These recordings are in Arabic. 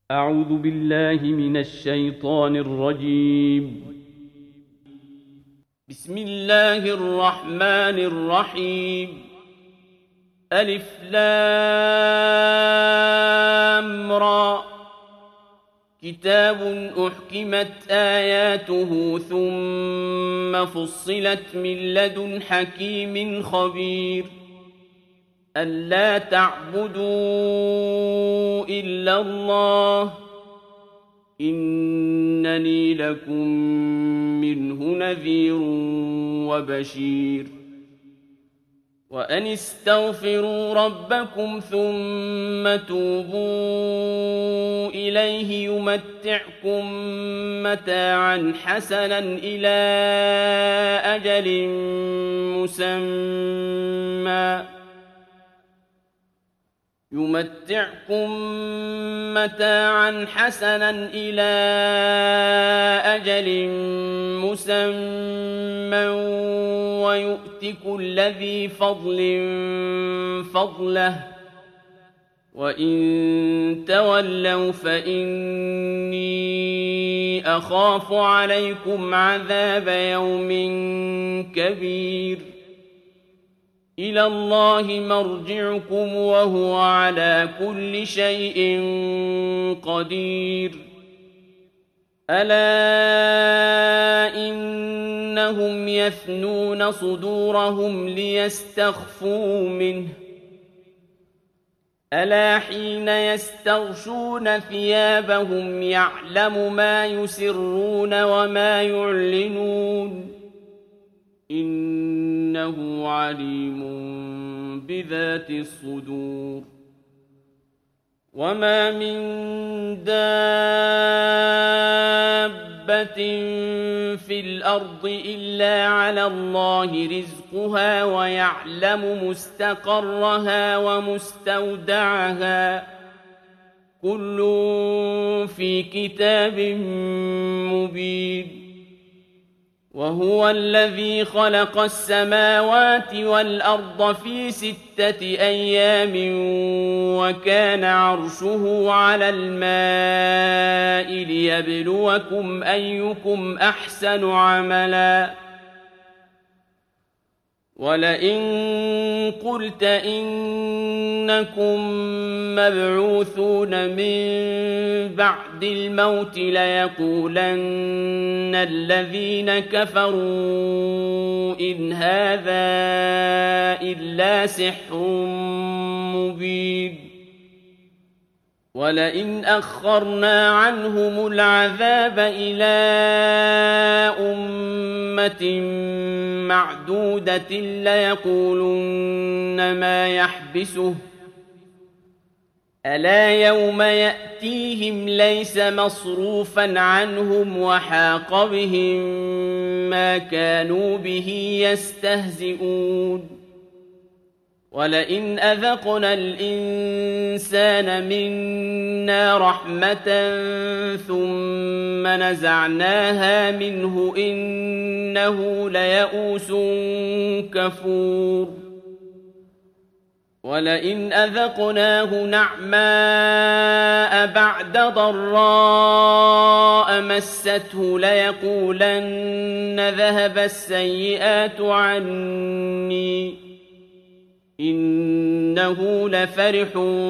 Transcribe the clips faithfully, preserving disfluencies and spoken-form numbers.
أعوذ بالله من الشيطان الرجيم. بسم الله الرحمن الرحيم. ألف لام را. كتاب أحكمت آياته ثم فصلت من لدن حكيم خبير. ألا تعبدوا إلا الله إنني لكم منه نذير وبشير. وأن استغفروا ربكم ثم توبوا إليه يمتعكم متاعا حسنا إلى أجل مسمى يمتعكم متاعا حسنا إلى أجل مسمى ويؤت كل ذي فضل فضله وإن تولوا فإني أخاف عليكم عذاب يوم كبير. إلى الله مرجعكم وهو على كل شيء قدير. ألا إنهم يثنون صدورهم ليستخفوا منه ألا حين يستغشون ثيابهم يعلم ما يسرون وما يعلنون إنه عليم بذات الصدور. وما من دابة في الأرض إلا على الله رزقها ويعلم مستقرها ومستودعها كل في كتاب مبين. وهو الذي خلق السماوات والأرض في ستة أيام وكان عرشه على الماء ليبلوكم أيكم أحسن عملا. ولئن قلت إنكم مبعوثون من بعد الموت ليقولن الذين كفروا إن هذا إلا سحر مبين. ولئن أخرنا عنهم العذاب إلى أمة معدودة ليقولن ما يحبسه ألا يوم يأتيهم ليس مصروفا عنهم وحاق بهم ما كانوا به يستهزئون. ولئن أذقنا الإنسان منا رحمة ثم نزعناها منه إنه ليئوس كفور. ولئن أذقناه نعماء بعد ضراء مسته ليقولن ذهب السيئات عني إنه لفرح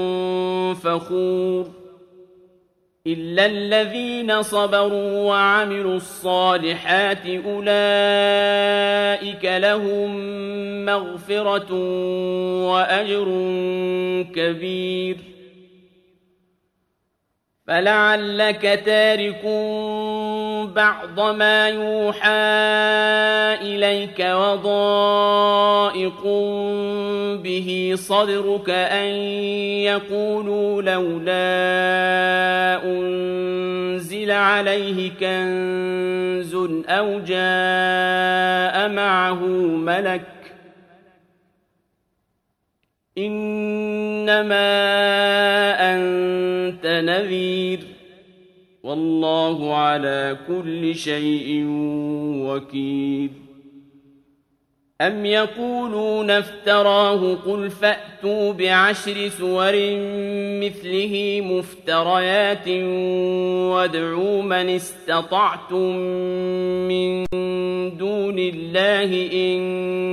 فخور. إلا الذين صبروا وعملوا الصالحات أولئك لهم مغفرة وأجر كبير. فلعلك تارك بعض ما يوحى إليك وضائق به صدرك أن يقولوا لولا أنزل عليه كنز أو جاء معه ملك إنما أنت نذير والله على كل شيء وكيل. أم يقولون افتراه قل فأتوا بعشر سور مثله مفتريات وادعوا من استطعتم من دون الله إن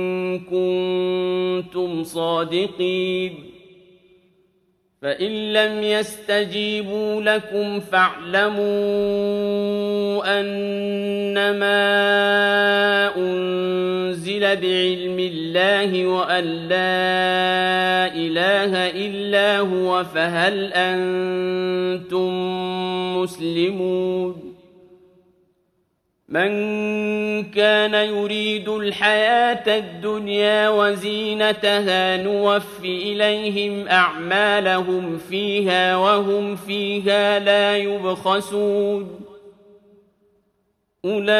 كنتم صادقين فإن لم يستجيبوا لكم فاعلموا أنما أنزل بعلم الله وأن لا إله إلا هو فهل أنتم مسلمون من كان يريد الحياة الدنيا وزينتها نوف إليهم أعمالهم فيها وهم فيها لا يبخسون أولئك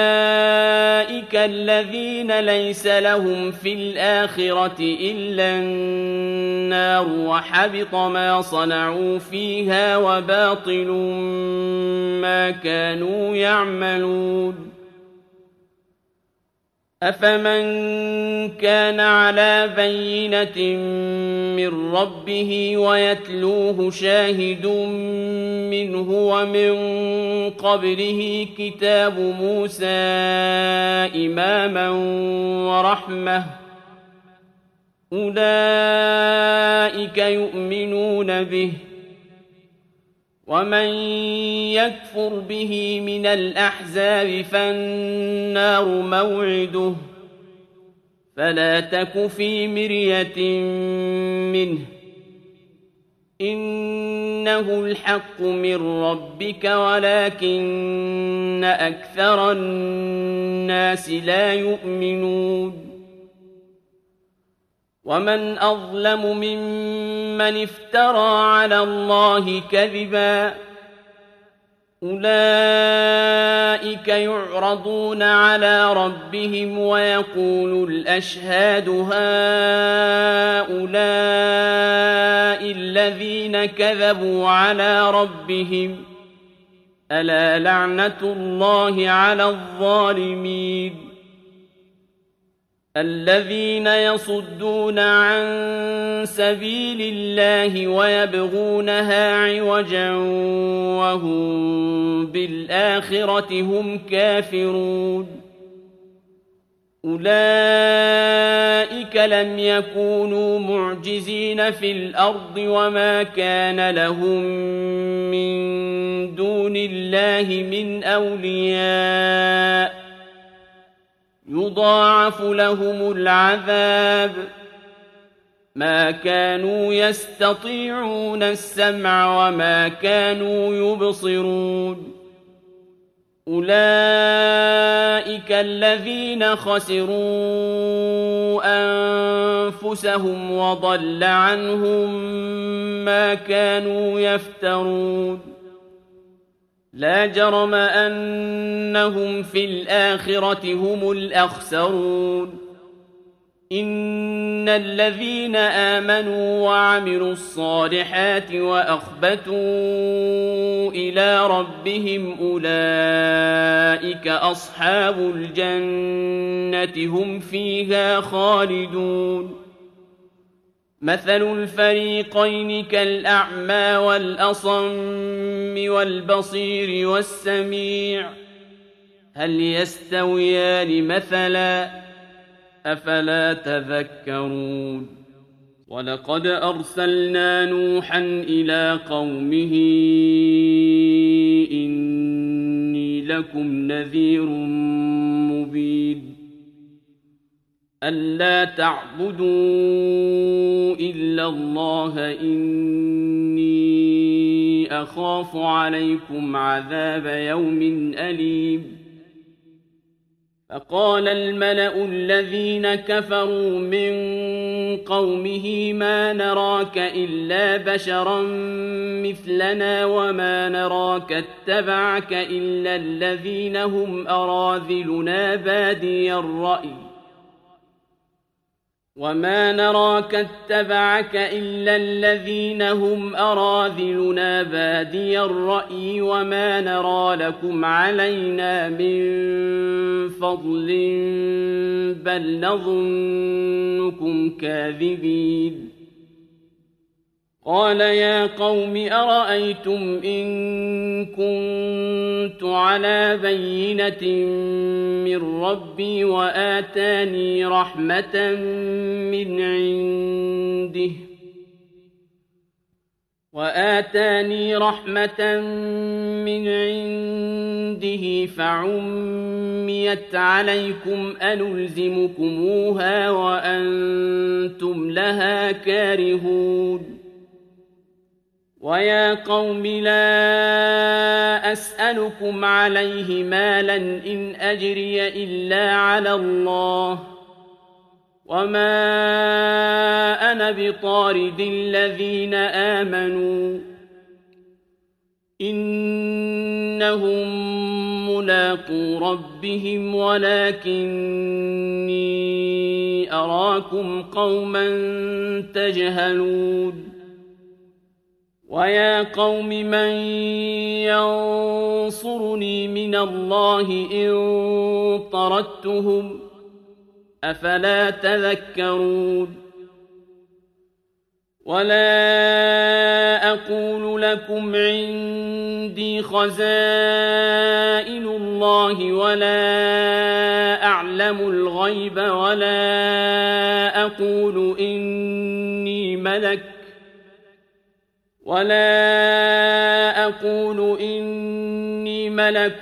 الذين ليس لهم في الآخرة إلا النار وحبط ما صنعوا فيها وباطل ما كانوا يعملون أفمن كان على بينة من ربه ويتلوه شاهد منه ومن قبله كتاب موسى إماما ورحمة أولئك يؤمنون به ومن يكفر به من الأحزاب فالنار موعده فلا تك في مرية منه إنه الحق من ربك ولكن أكثر الناس لا يؤمنون ومن أظلم ممن افترى على الله كذبا أولئك يعرضون على ربهم ويقول الأشهاد هؤلاء الذين كذبوا على ربهم ألا لعنة الله على الظالمين الذين يصدون عن سبيل الله ويبغونها عوجا وهم بالآخرة هم كافرون أولئك لم يكونوا معجزين في الأرض وما كان لهم من دون الله من أولياء يضاعف لهم العذاب ما كانوا يستطيعون السمع وما كانوا يبصرون أولئك الذين خسروا أنفسهم وضل عنهم ما كانوا يفترون لا جرم أنهم في الآخرة هم الأخسرون إن الذين آمنوا وعملوا الصالحات وأخبتوا إلى ربهم أولئك أصحاب الجنة هم فيها خالدون مثل الفريقين كالأعمى والأصم والبصير والسميع هل يستويان مثلا أفلا تذكرون ولقد أرسلنا نوحا إلى قومه إني لكم نذير مبين ألا تعبدوا إلا الله إني أخاف عليكم عذاب يوم أليم فقال الملأ الذين كفروا من قومه ما نراك إلا بشرا مثلنا وما نراك اتبعك إلا الذين هم أراذلنا بادي الرأي وما نراك اتبعك إلا الذين هم أراذلنا بادي الرأي وما نرى لكم علينا من فضل بل نظنكم كاذبين قال يا قوم أرأيتم إن كنت على بينة من ربي وآتاني رحمة من عنده وآتاني رحمة من عنده فعميت عليكم أنلزمكموها وأنتم لها كارهون ويا قوم لا أسألكم عليه مالا إن أجري إلا على الله وما أنا بطارد الذين آمنوا إنهم ملاقو ربهم ولكني أراكم قوما تجهلون ويا قوم من ينصرني من الله إن طردتهم أفلا تذكرون ولا أقول لكم عندي خزائن الله ولا أعلم الغيب ولا أقول إني ملك ولا أقول إني ملك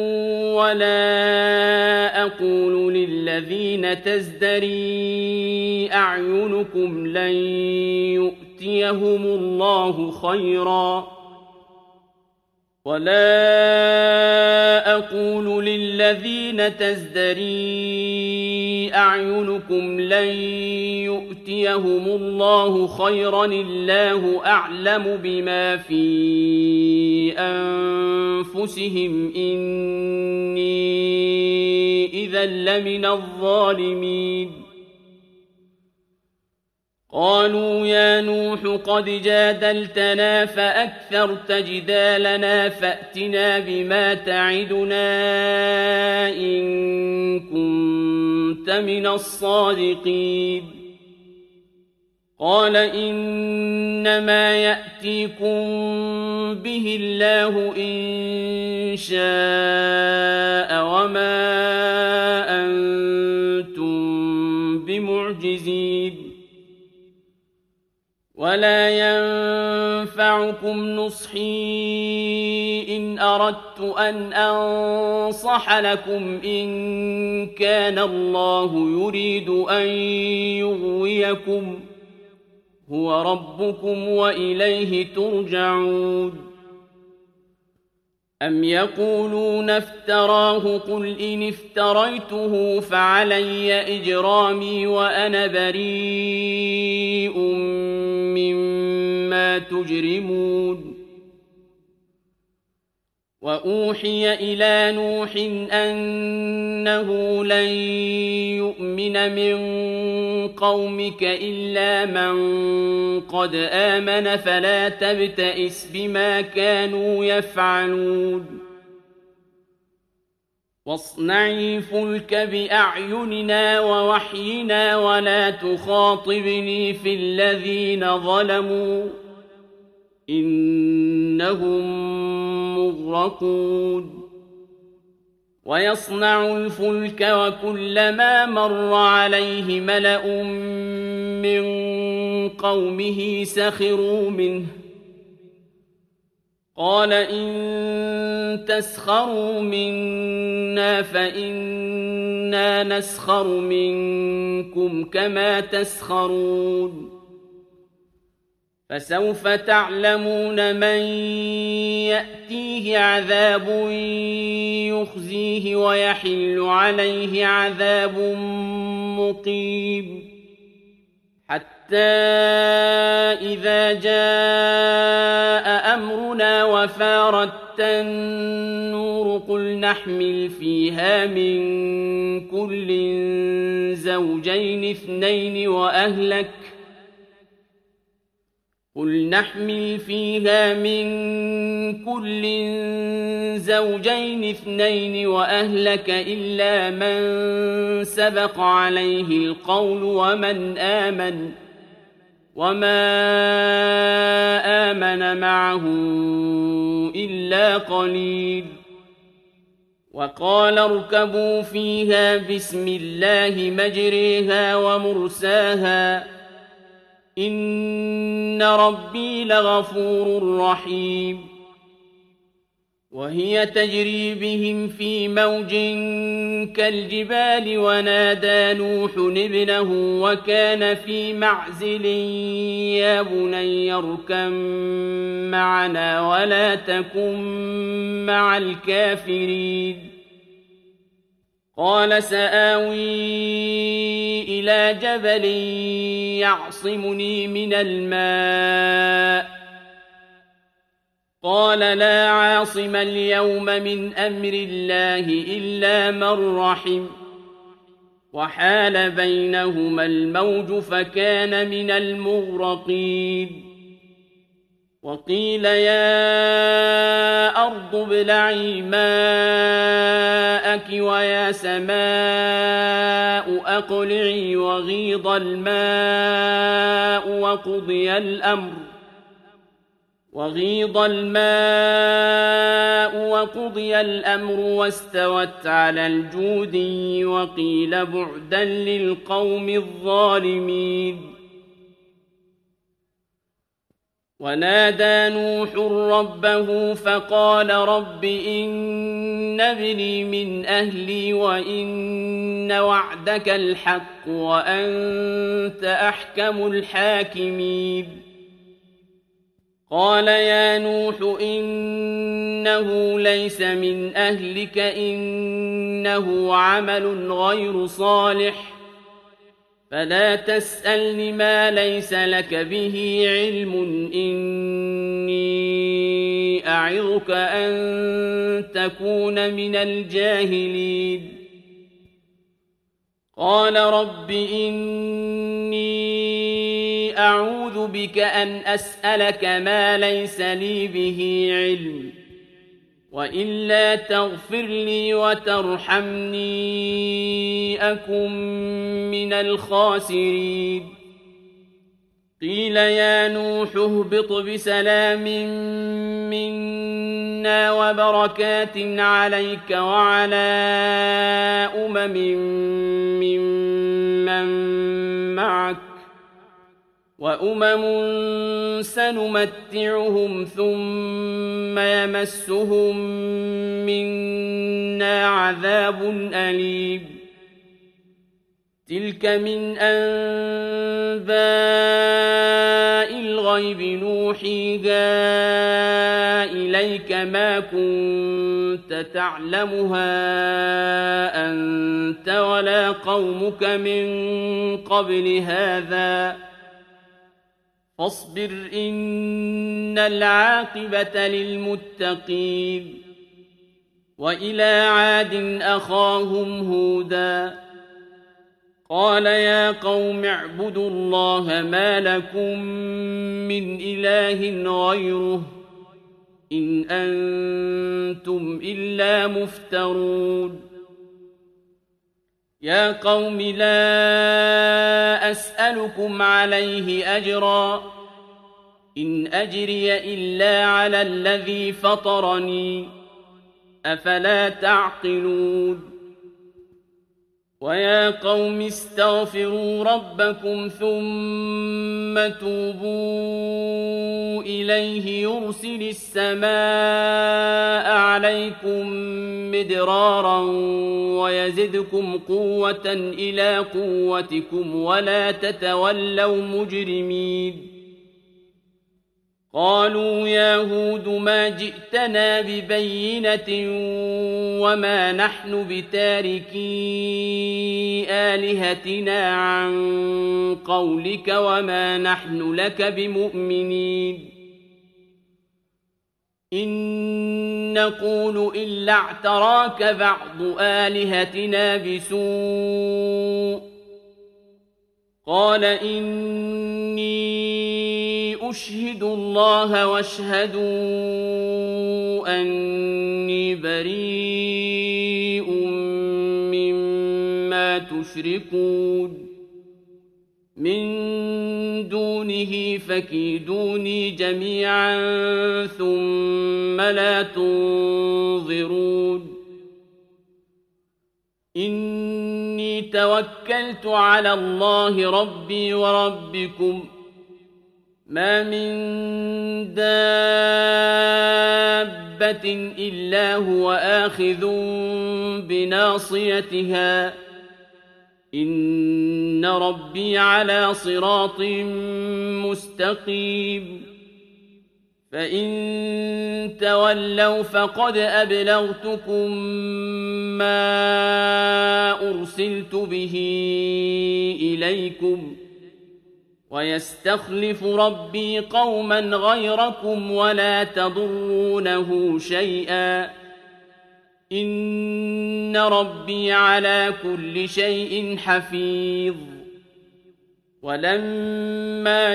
ولا أقول للذين تزدري أعينكم لن يؤتيهم الله خيرا ولا أقول للذين تزدري أعينكم لن يؤتيهم الله خيرا الله أعلم بما في أنفسهم إني إذا لمن الظالمين قالوا يا نوح قد جادلتنا فأكثرت جدالنا فأتنا بما تعدنا إن كنت من الصادقين قال إنما يأتيكم به الله إن شاء وما أنتم بمعجزين ولا ينفعكم نصحي إن أردت أن أنصح لكم إن كان الله يريد أن يغويكم هو ربكم وإليه ترجعون أم يقولون افتراه قل إن افتريته فعلي إجرامي وأنا بريء مما تجرمون وأوحي إلى نوح أنه لن يؤمن من قومك إلا من قد آمن فلا تبتئس بما كانوا يفعلون واصنعي الفلك بأعيننا ووحينا ولا تخاطبني في الذين ظلموا إنهم مغرقون ويصنع الفلك وكلما مر عليه ملأ من قومه سخروا منه قال إن تسخروا منا فإنا نسخر منكم كما تسخرون فسوف تعلمون من يأتيه عذاب يخزيه ويحل عليه عذاب مقيم حتى إذا جاء أمرنا وفارت النور قل نحمل فيها من كل زوجين اثنين وأهلك قل نحمل فيها من كل زوجين اثنين وأهلك إلا من سبق عليه القول ومن آمن وما آمن معه إلا قليل وقال اركبوا فيها بسم الله مجريها ومرساها إن ربي لغفور رحيم وهي تجري بهم في موج كالجبال ونادى نوح ابنه وكان في معزل يا بني اركب معنا ولا تكن مع الكافرين قال سآوي إلى جبل يعصمني من الماء قال لا عاصم اليوم من أمر الله إلا من رحم وحال بينهما الموج فكان من المغرقين وقيل يا أرض ابلعي ماءك ويا سماء أقلعي وغيض الماء وقضي الأمر وغيض الماء وقضي الأمر واستوت على الجودي وقيل بعدا للقوم الظالمين ونادى نوح ربه فقال رب إن ابني من أهلي وإن وعدك الحق وأنت أحكم الحاكمين قال يا نوح إنه ليس من أهلك إنه عمل غير صالح فلا تسألني ما ليس لك به علم إني أعظك أن تكون من الجاهلين قال رب إني أعوذ بك أن أسألك ما ليس لي به علم وإلا تغفر لي وترحمني أكن من الخاسرين قيل يا نوح اهبط بسلام منا وبركات عليك وعلى أمم ممن معك وأمم سنمتعهم ثم يمسهم منا عذاب أليم تلك من أنباء الغيب نوحيها إليك ما كنت تعلمها أنت ولا قومك من قبل هذا فاصبر إن العاقبة للمتقين وإلى عاد أخاهم هودا قال يا قوم اعبدوا الله ما لكم من إله غيره إن أنتم إلا مفترون يا قوم لا أسألكم عليه أجرا إن أجري إلا على الذي فطرني أفلا تعقلون ويا قوم استغفروا ربكم ثم توبوا إليه يرسل السماء عليكم مدرارا ويزدكم قوة إلى قوتكم ولا تتولوا مجرمين قالوا يا هود ما جئتنا ببينة وما نحن بتاركي آلهتنا عن قولك وما نحن لك بمؤمنين إن نقول إلا اعتراك بعض آلهتنا بسوء قال إني أشهد الله واشهدوا أني بريء مما تشركون من دونه فكيدوني جميعا ثم لا تنظرون إني توكلت على الله ربي وربكم ما من دابة إلا هو آخذ بناصيتها إن ربي على صراط مستقيم فإن تولوا فقد أبلغتكم ما أرسلت به إليكم ويستخلف ربي قوما غيركم ولا تضرونه شيئا إن ربي على كل شيء حفيظ ولما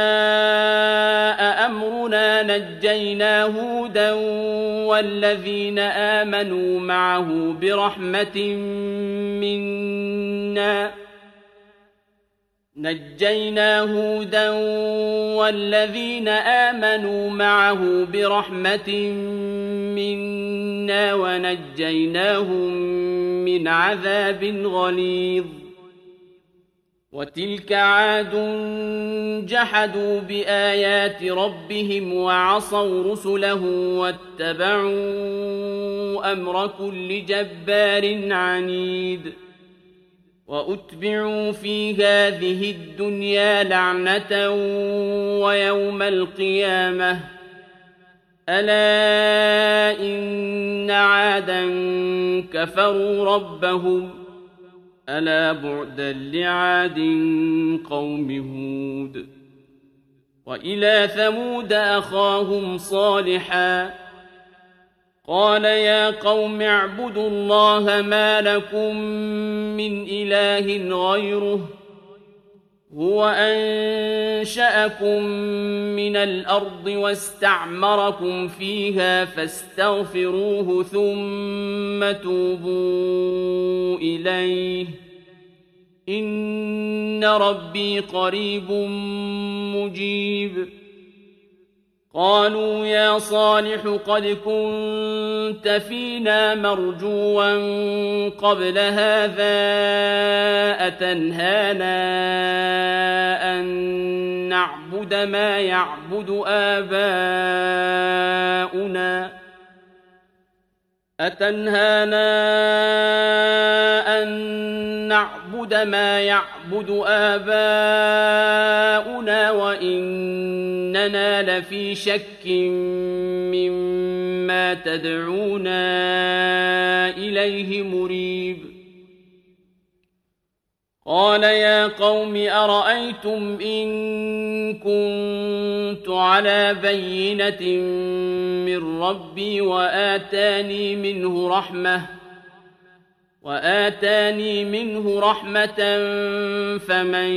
جاء أمرنا نجينا هودا والذين آمنوا معه برحمة منا نجينا هودا والذين آمنوا معه برحمة منا ونجيناهم من عذاب غليظ وتلك عاد جحدوا بآيات ربهم وعصوا رسله واتبعوا أمر كل جبار عنيد وأتبعوا في هذه الدنيا لعنة ويوم القيامة ألا إن عادا كفروا ربهم ألا بعدا لعاد قوم هود وإلى ثمود أخاهم صالحا قال يا قوم اعبدوا الله ما لكم من إله غيره هو أنشأكم من الأرض واستعمركم فيها فاستغفروه ثم توبوا إليه إن ربي قريب مجيب قالوا يا صالح قد كنت فينا مرجوا قبل هذا أتنهانا أن نعبد ما يعبد آباؤنا أتنهانا أن نعبد ما يعبد آباؤنا وإننا لفي شك مما تدعونا إليه مريب قال يا قوم أرأيتم إن كنت على بينة من ربي وآتاني منه رحمة وآتاني منه رحمة فمن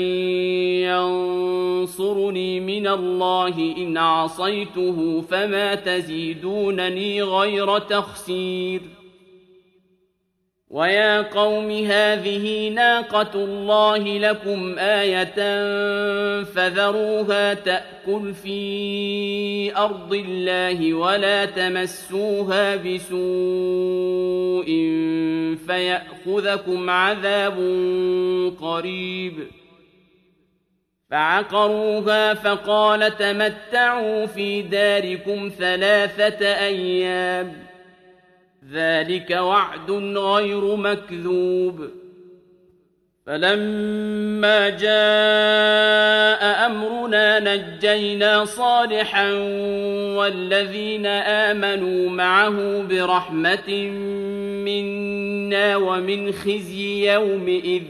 ينصرني من الله إن عصيته فما تزيدونني غير تخسير ويا قوم هذه ناقة الله لكم آية فذروها تأكل في أرض الله ولا تمسوها بسوء فيأخذكم عذاب قريب فعقروها فقال تمتعوا في داركم ثلاثة أيام ذلك وعد غير مكذوب فلما جاء أمرنا نجينا صالحا والذين آمنوا معه برحمة منا ومن خزي يومئذ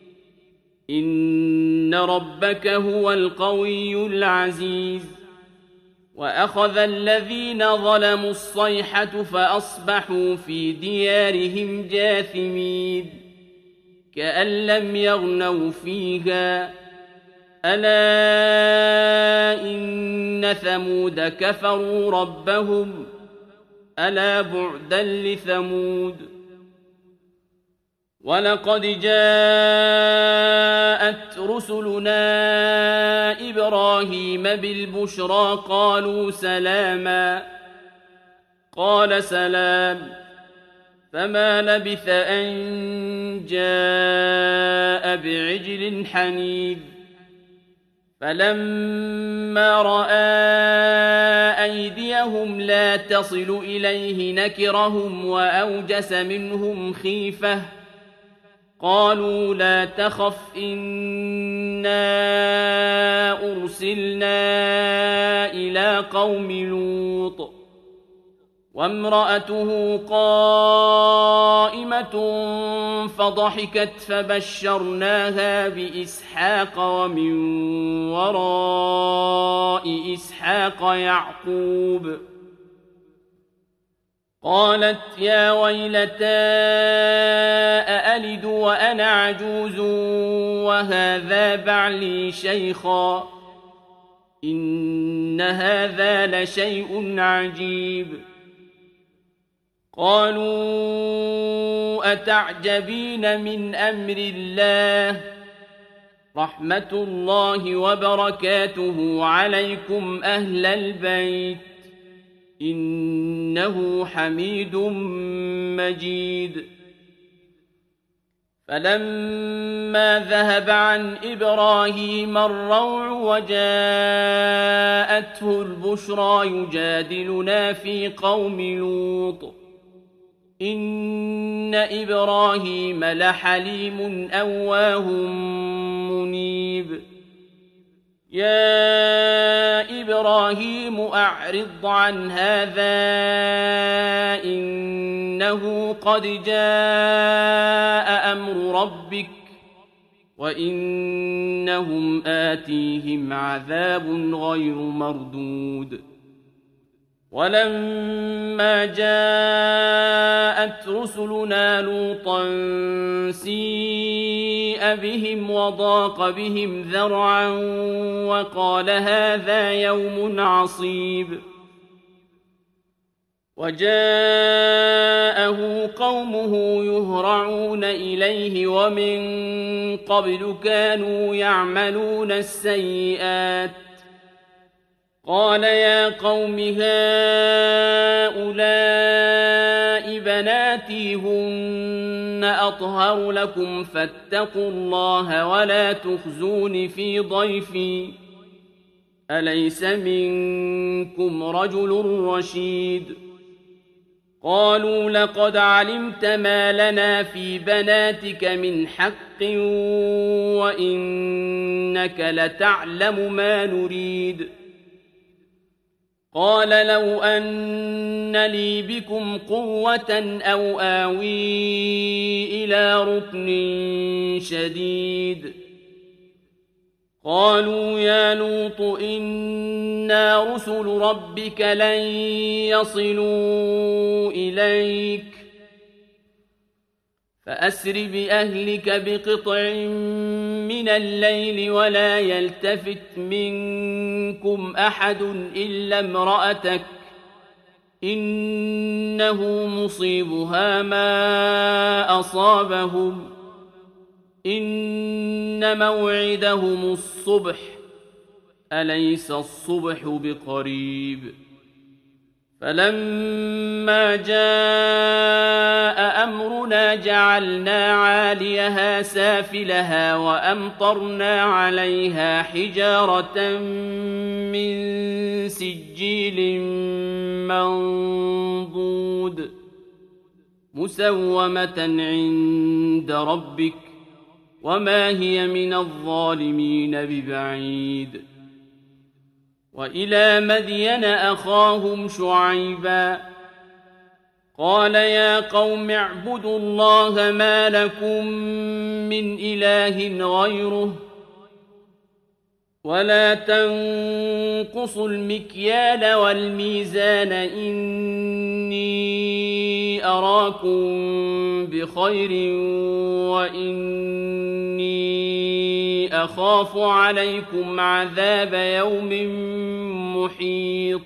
إن ربك هو القوي العزيز وأخذ الذين ظلموا الصيحة فأصبحوا في ديارهم جاثمين كأن لم يغنوا فيها ألا إن ثمود كفروا ربهم ألا بعدا لثمود ولقد جاءت رسلنا إبراهيم بالبشرى قالوا سلاما قال سلام فما لبث أن جاء بعجل حنيذ فلما رأى أيديهم لا تصل إليه نكرهم وأوجس منهم خيفة قالوا لا تخف إنا أرسلنا إلى قوم لوط وامرأته قائمة فضحكت فبشرناها بإسحاق ومن وراء إسحاق يعقوب قالت يا ويلتى أألد وأنا عجوز وهذا بعلي شيخا إن هذا لشيء عجيب قالوا أتعجبين من أمر الله رحمة الله وبركاته عليكم أهل البيت إنه حميد مجيد فلما ذهب عن إبراهيم الروع وجاءته البشرى يجادلنا في قوم لوط إن إبراهيم لحليم أواه منيب يا إبراهيم أعرض عن هذا إنه قد جاء أمر ربك وإنهم آتيهم عذاب غير مردود ولما جاءت رسلنا لوطا سيء بهم وضاق بهم ذرعا وقال هذا يوم عصيب وجاءه قومه يهرعون إليه ومن قبل كانوا يعملون السيئات قال يا قوم هؤلاء بناتي هن أطهر لكم فاتقوا الله ولا تخزون في ضيفي أليس منكم رجل رشيد قالوا لقد علمت ما لنا في بناتك من حق وإنك لتعلم ما نريد قال لو أن لي بكم قوة أو آوي إلى ركن شديد قالوا يا لوط إنا رسل ربك لن يصلوا إليك فأسر بأهلك بقطع من الليل ولا يلتفت منكم أحد إلا امرأتك إنه مصيبها ما أصابهم إن موعدهم الصبح أليس الصبح بقريب فلما جاء أمرنا جعلنا عاليها سافلها وأمطرنا عليها حجارة من سجيل منضود مسومة عند ربك وما هي من الظالمين ببعيد. وإلى مدين أخاهم شعيبا قال يا قوم اعبدوا الله ما لكم من إله غيره ولا تنقصوا المكيال والميزان إني أراكم بخير وإني أخاف عليكم عذاب يوم محيط.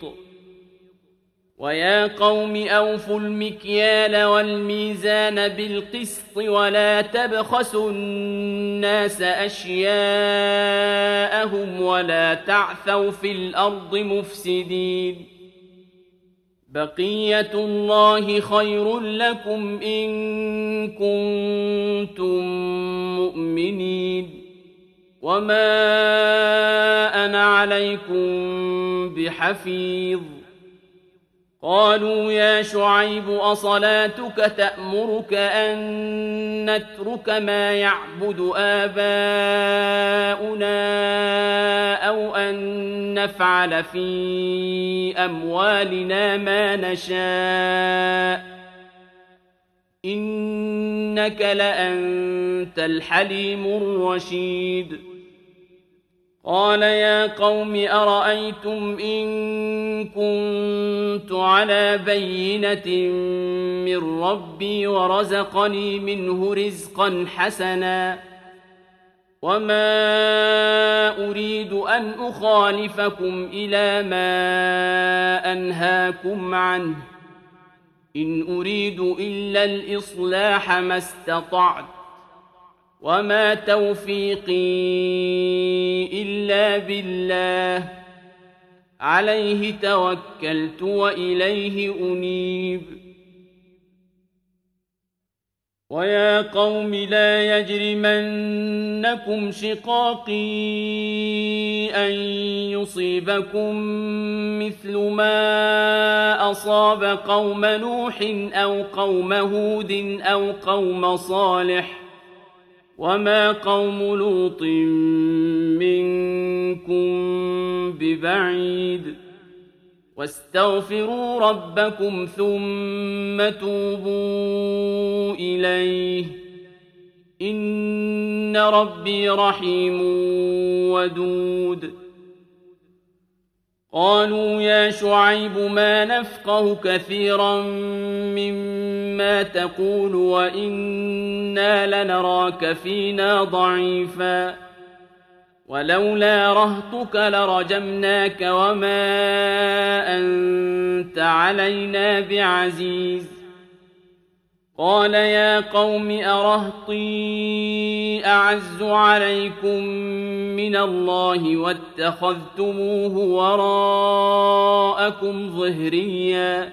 ويا قوم أوفوا المكيال والميزان بالقسط ولا تبخسوا الناس أشياءهم ولا تعثوا في الأرض مفسدين. بقية الله خير لكم إن كنتم مؤمنين وما أنا عليكم بحفيظ. قالوا يا شعيب أصلاتك تأمرك أن نترك ما يعبد آباؤنا أو أن نفعل في أموالنا ما نشاء إنك لأنت الحليم الرشيد. قال يا قوم أرأيتم إن كنت على بينة من ربي ورزقني منه رزقا حسنا وما أريد أن أخالفكم إلى ما أنهاكم عنه إن أريد إلا الإصلاح ما استطعت وما توفيقي إلا بالله عليه توكلت وإليه أنيب. ويا قوم لا يجرمنكم شقاقي أن يصيبكم مثل ما أصاب قوم نوح أو قوم هود أو قوم صالح وما قوم لوط منكم ببعيد. واستغفروا ربكم ثم توبوا إليه إن ربي رحيم ودود. قالوا يا شعيب ما نفقه كثيرا مما تقول وإنا لنراك فينا ضعيفا ولولا رهطك لرجمناك وما أنت علينا بعزيز. قال يا قوم أرهطي أعز عليكم من الله واتخذتموه وراءكم ظهريا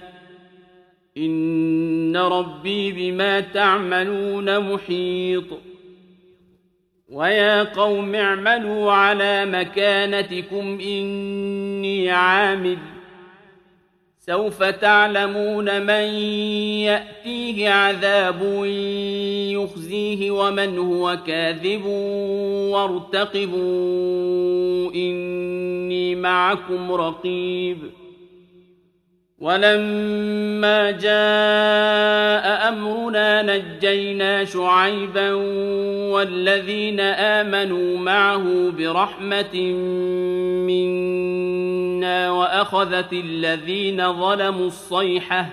إن ربي بما تعملون محيط. ويا قوم اعملوا على مكانتكم إني عامل سوف تعلمون من يأتيه عذاب يخزيه ومن هو كاذب وارتقبوا إني معكم رقيب. ولما جاء أمرنا نجينا شعيبا والذين آمنوا معه برحمة منا وأخذت الذين ظلموا الصيحة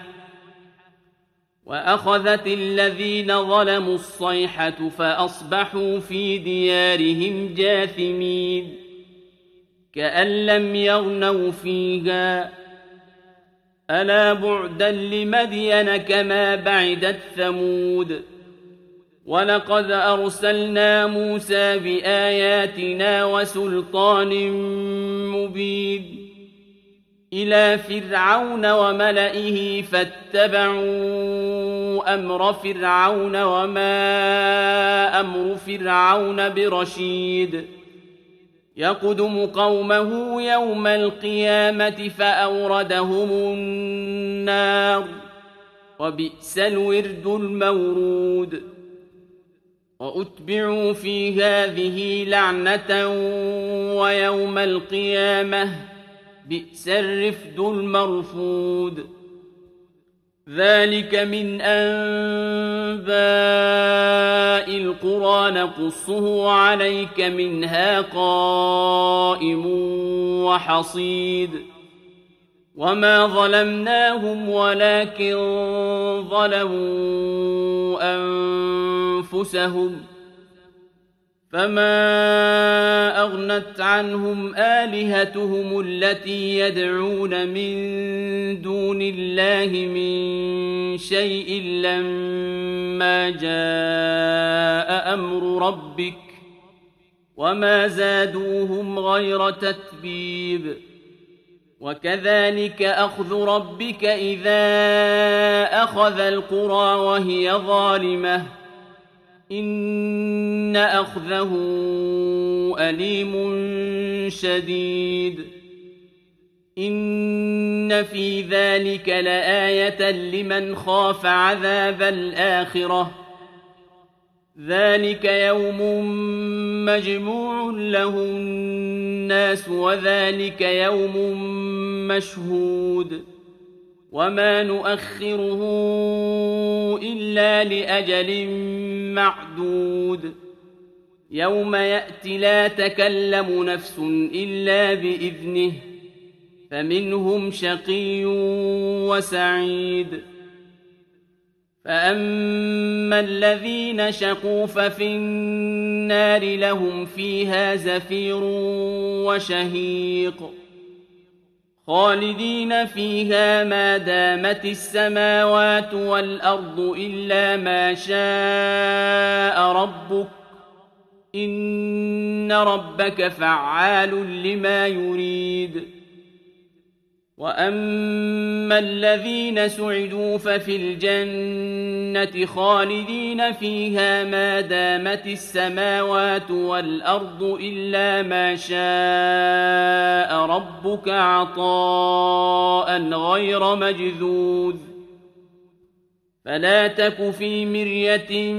وأخذت الذين ظلموا الصيحة فأصبحوا في ديارهم جاثمين كأن لم يغنوا فيها ألا بعدا لمدين كما بعدت ثمود. ولقد أرسلنا موسى بآياتنا وسلطان مبين إلى فرعون وملئه فاتبعوا أمر فرعون وما أمر فرعون برشيد. يقدم قومه يوم القيامة فأوردهم النار وبئس الورد المورود. وأتبعوا في هذه لعنة ويوم القيامة بئس الرفد المرفود. ذلك من أنباء القرى نقصه عليك منها قائم وحصيد. وما ظلمناهم ولكن ظلموا أنفسهم فما أغنت عنهم آلهتهم التي يدعون من دون الله من شيء لما جاء أمر ربك وما زادوهم غير تتبيب. وكذلك أخذ ربك إذا أخذ القرى وهي ظالمة إن أخذه أليم شديد. إن في ذلك لآية لمن خاف عذاب الآخرة. ذلك يوم مجموع له الناس وذلك يوم مشهود وما نؤخره إلا لأجل معدود. يوم يأتي لا تكلم نفس إلا بإذنه فمنهم شقي وسعيد. فأما الذين شقوا ففي النار لهم فيها زفير وشهيق خالدين فيها ما دامت السماوات والأرض إلا ما شاء ربك إن ربك فعال لما يريد. وأما الذين سعدوا ففي الجنة خالدين فيها ما دامت السماوات والأرض إلا ما شاء ربك عطاء غير مجذوذ. فلا تك في مرية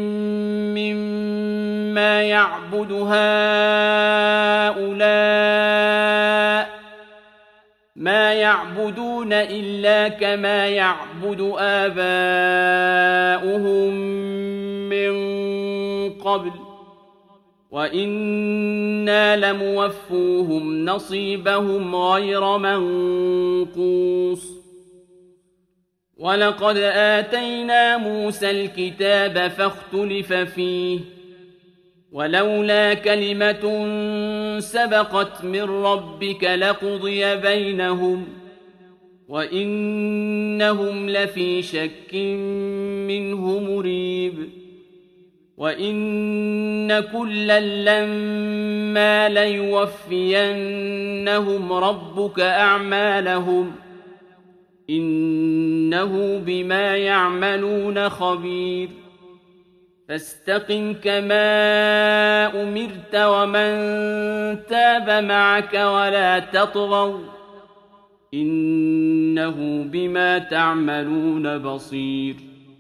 مما يعبد هؤلاء ما يعبدون إلا كما يعبد آباؤهم من قبل وإنا لموفوهم نصيبهم غير منقوص. ولقد آتينا موسى الكتاب فاختلف فيه ولولا كلمة سبقت من ربك لقضي بينهم وإنهم لفي شك منه مريب. وإن كلا لما ليوفينهم ربك أعمالهم إنه بما يعملون خبير. فاستقم كما أمرت ومن تاب معك ولا تطغوا إنه بما تعملون بصير.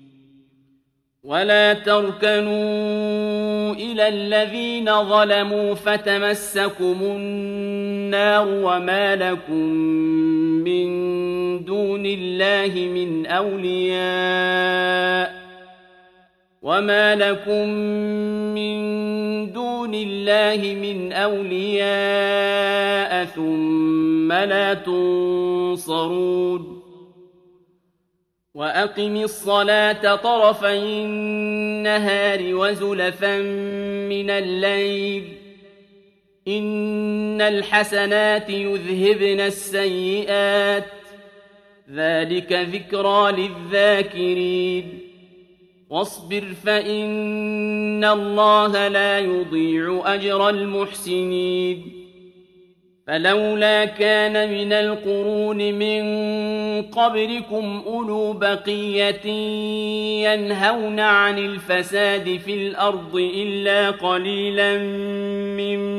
ولا تركنوا إلى الذين ظلموا فتمسكم النار وما لكم من دون الله من أولياء وما لكم من دون الله من أولياء ثم لا تنصرون. وأقم الصلاة طرفي النهار وزلفا من الليل إن الحسنات يذهبن السيئات ذلك ذكرى للذاكرين. واصبر فإن الله لا يضيع أجر المحسنين. فلولا كان من القرون من قبلكم أولو بقية ينهون عن الفساد في الأرض إلا قليلا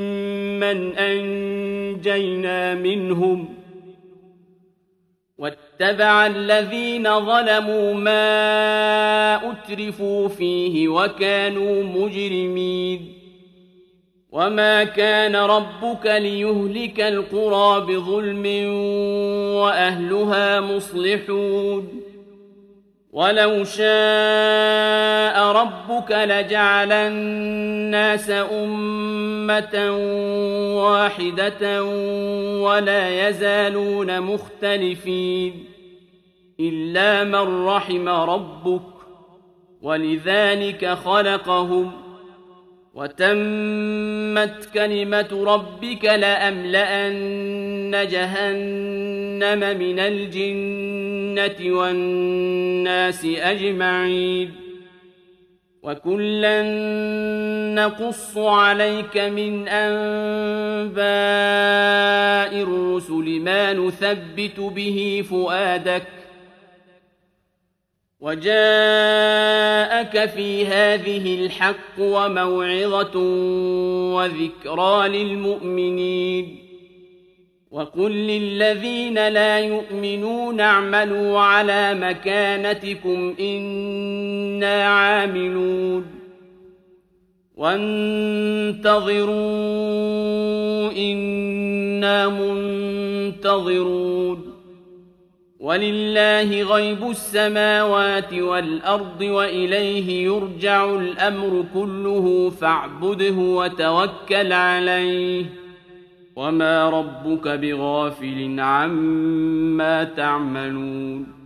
ممن أنجينا منهم فاتبع الذين ظلموا ما أترفوا فيه وكانوا مجرمين وما كان ربك ليهلك القرى بظلم وأهلها مصلحون ولو شاء ربك لجعل الناس أمة واحدة ولا يزالون مختلفين إلا من رحم ربك ولذلك خلقهم وتمت كلمة ربك لأملأن جهنم من الجنة والناس أجمعين وكلا نقص عليك من أنباء الرسل ما نثبت به فؤادك وجاءك في هذه الحق وموعظة وذكرى للمؤمنين وقل للذين لا يؤمنون اعملوا على مكانتكم إنا عاملون وانتظروا إنا منتظرون ولله غيب السماوات والأرض وإليه يرجع الأمر كله فاعبده وتوكل عليه وما ربك بغافل عما تعملون